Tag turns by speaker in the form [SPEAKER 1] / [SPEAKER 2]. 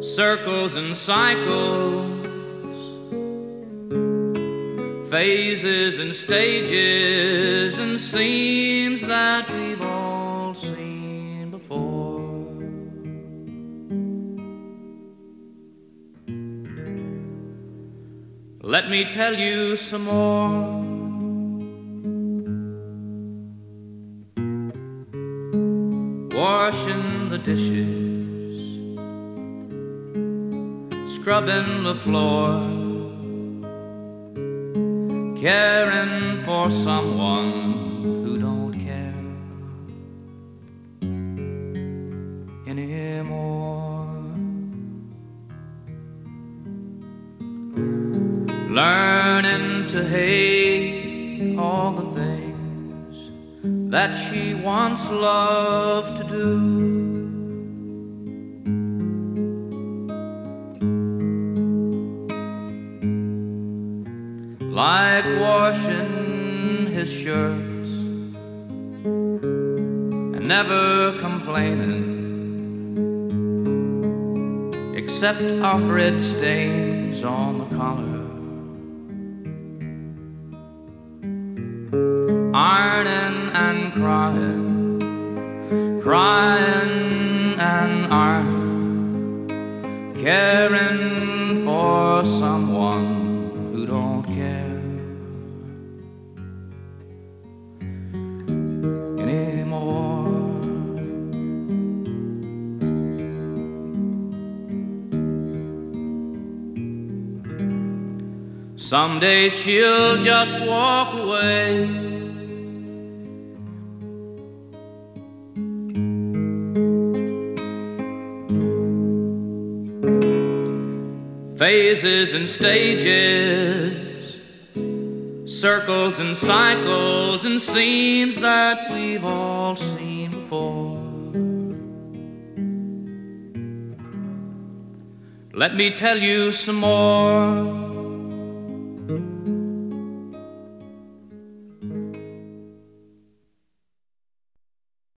[SPEAKER 1] circles and cycles, phases and stages and scenes that we've all seen before. Let me tell you some more. Washing the dishes, scrubbing the floor, caring for someone who don't care anymore. Learning to hate all the things that she once loved to do. Like washing his shirts and never complaining, except our red stains on the collar. Ironing and crying, crying and ironing, caring for someone who don't care anymore. Someday she'll just walk away, phases and stages, circles and cycles and scenes that we've all seen before. Let me tell you some more.